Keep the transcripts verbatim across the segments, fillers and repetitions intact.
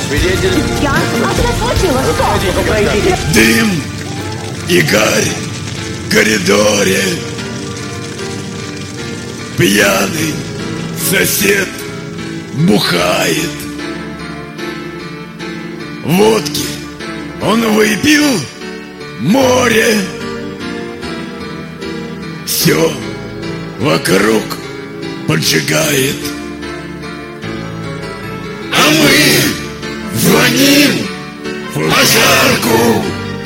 Свидетель. Я? А что случилось? Что? Пройдите. Дым и гарь в коридоре. Пьяный сосед бухает. Водки он выпил море. Все вокруг поджигает. А мы звоним в пожарку.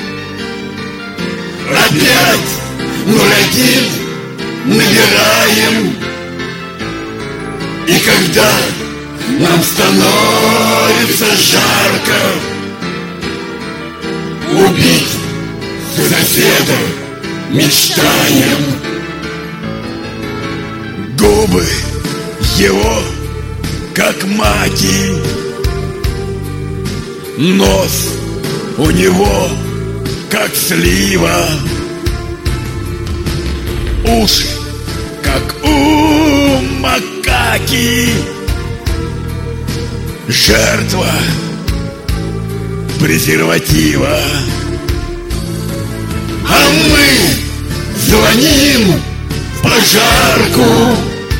Опять ноль один набираем. И когда нам становится жарко, убить соседа мечтаем. Губы его как маки, нос у него как слива, уши как у макаки. Жертва презерватива. А мы звоним в пожарку.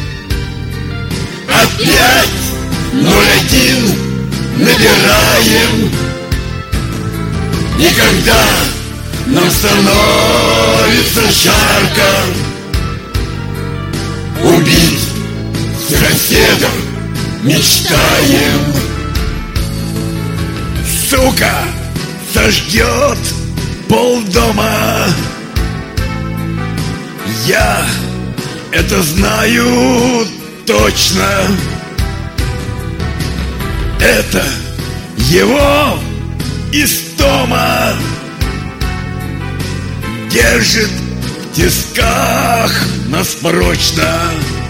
Опять ноль один набираем. И когда нам становится жарко, убить соседа мечтаем. Сука сожгет полдома. Я это знаю точно. Это его истома держит в тисках нас прочно.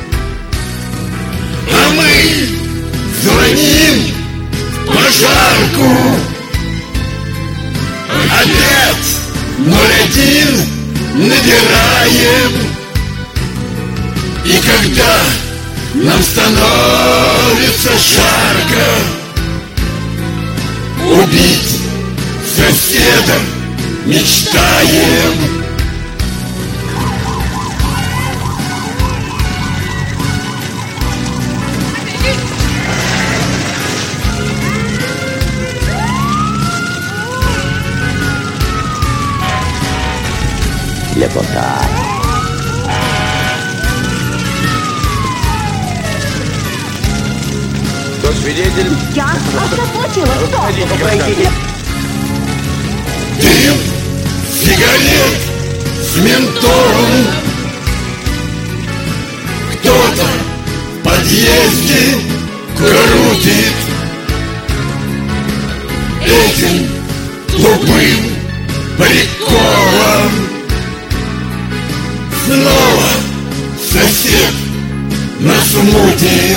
А мы звоним в пожарку. Опять ноль один набираем. И когда нам становится жарко, убить соседа мечтаем. Лепота. Кто свидетель? Я? А что случилось? Что? Пройдите. Дым сигарет с ментолом. Кто-то в подъезде крутит. Этим тупым приколом снова сосед нас мутит.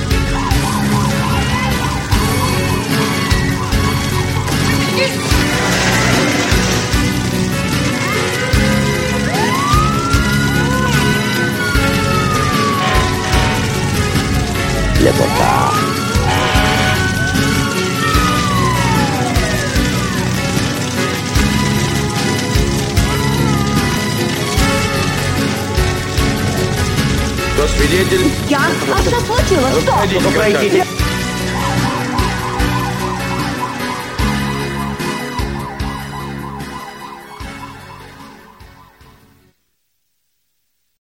Лепота. Кто свидетель? Я? А что случилось? Что? Пройдите.